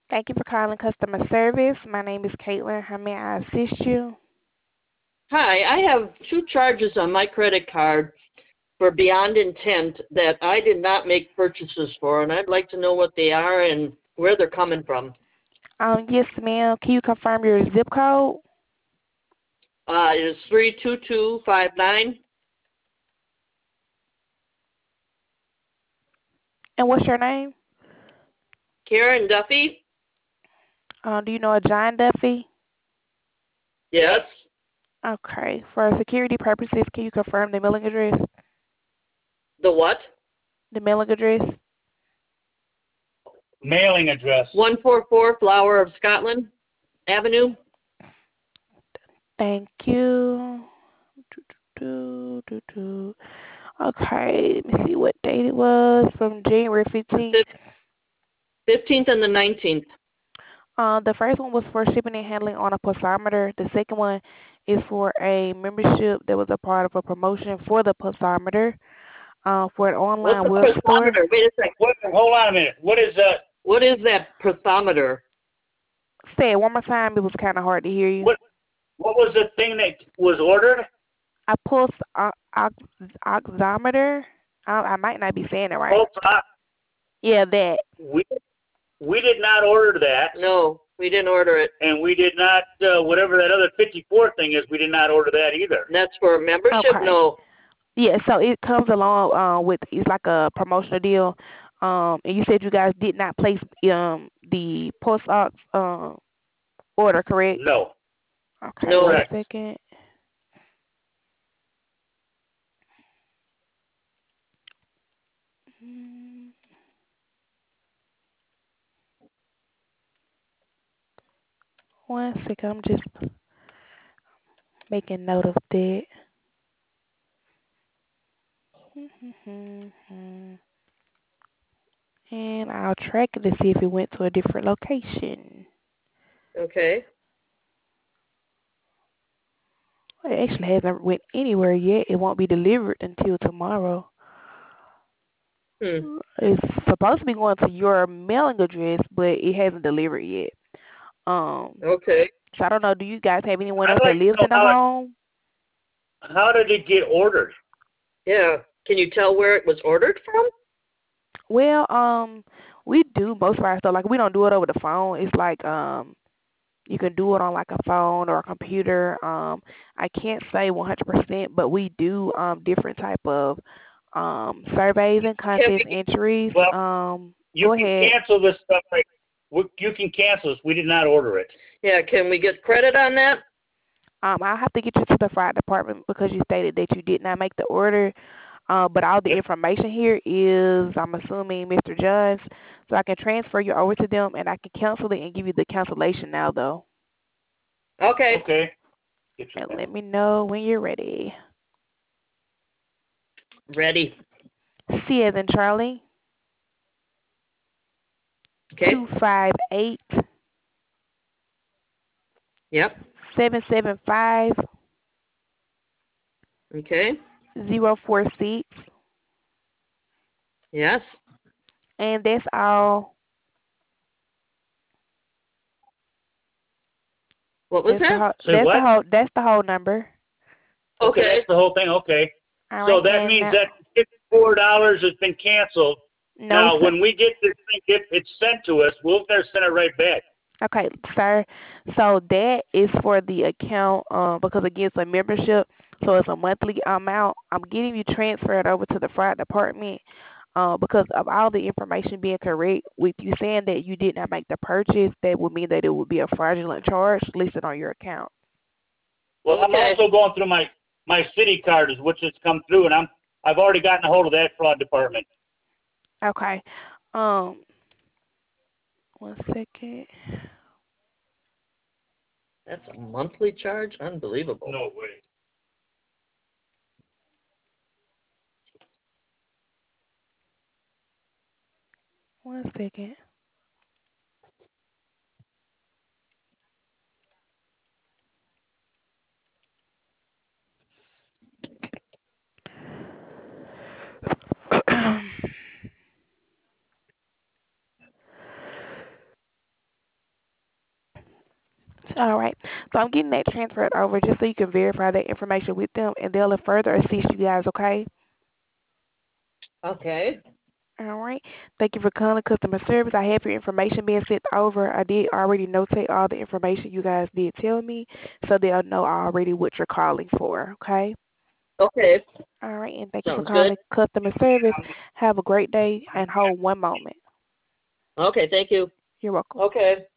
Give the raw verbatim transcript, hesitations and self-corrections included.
Thank you for calling customer service. My name is Caitlin. How may I assist you? Hi, I have two charges on my credit card for Beyond Intent that I did not make purchases for, and I'd like to know what they are and where they're coming from. Um, yes, ma'am. Can you confirm your zip code? Uh, it is three two two five nine. And what's your name? Karen Duffy? Uh, do you know a John Duffy? Yes. Okay. For security purposes, can you confirm the mailing address? The what? The mailing address? Mailing address. one forty-four Flower of Scotland Avenue. Thank you. Do, do, do. Okay. Let me see what date it was. From January fifteenth. fifteenth and the nineteenth. Uh, the first one was for shipping and handling on a pulsometer. The second one is for a membership that was a part of a promotion for the pulsometer, uh, for an online What's web the store. pulsometer? Wait a second. What, hold on a minute. What is that? What is that pulsometer? Say it one more time. It was kind of hard to hear you. What What was the thing that was ordered? A pulse uh, ox, oximeter. I, I might not be saying it right. Pulse ox. Yeah, that. We we did not order that, No, we didn't order it. and we did not uh, whatever that other fifty-four thing is. We did not order that either. And that's for membership? Okay. No. Yeah, so it comes along uh, with, it's like a promotional deal. Um, and you said you guys did not place um the pulse ox um order, correct? No. Okay, No. one Correct. second. Mm, One second, I'm just making note of that. And I'll track it to see if it went to a different location. Okay. It actually hasn't went anywhere yet. It won't be delivered until tomorrow. Hmm. It's supposed to be going to your mailing address, but it hasn't delivered yet. Um, Okay. so I don't know. Do you guys have anyone I'd else that like to lives know in the how it, home? how did it get ordered? Yeah. Can you tell where it was ordered from? Well, um, we do most of our stuff. Like we don't do it over the phone. It's like um, you can do it on like a phone or a computer. Um, I can't say one hundred percent, but we do um different type of um surveys and Can contest we, entries. Well, Um, you go can ahead. cancel this stuff. Right. We- You can cancel this. We did not order it. yeah, can we get credit on that? Um, I'll have to get you to the fire department because you stated that you did not make the order. Uh, but all the Yep. information here is, I'm assuming, Mister John's. So I can transfer you over to them, and I can cancel it and give you the cancellation now, though. Okay. Okay. Get your And pen. let me know when you're ready. Ready. C as in Charlie, Okay. two five eight Yep. seven seven five Okay. zero four six, Yes. and that's all. What was That's the that? whole. Say That's the what? whole. That's the whole number. Okay, Okay. that's the whole thing. Okay. All So right, that and means uh, that fifty-four dollars has been canceled. no, Now, sir. when we get this thing, if it's sent to us, we'll there send it right back. Okay, sir. So that is for the account, um, because again, it's a membership, so it's a monthly amount. I'm getting you transferred over to the fire department, uh, because of all the information being correct. With you saying that you did not make the purchase, that would mean that it would be a fraudulent charge listed on your account. Well, I'm Okay. also going through my my city card, is which has come through, and I'm I've already gotten a hold of that fraud department. Okay. Um, one second. That's a monthly charge? Unbelievable. No way. One second. All right. So I'm getting that transferred over just so you can verify that information with them, and they'll further assist you guys, okay? Okay. All right. Thank you for calling customer service. I have your information being sent over. I did already notate all the information you guys did tell me, so they'll know already what you're calling for, okay? Okay. All right. And thank you for Sounds good. calling customer service. Have a great day and hold one moment. Okay, thank you. You're welcome. Okay.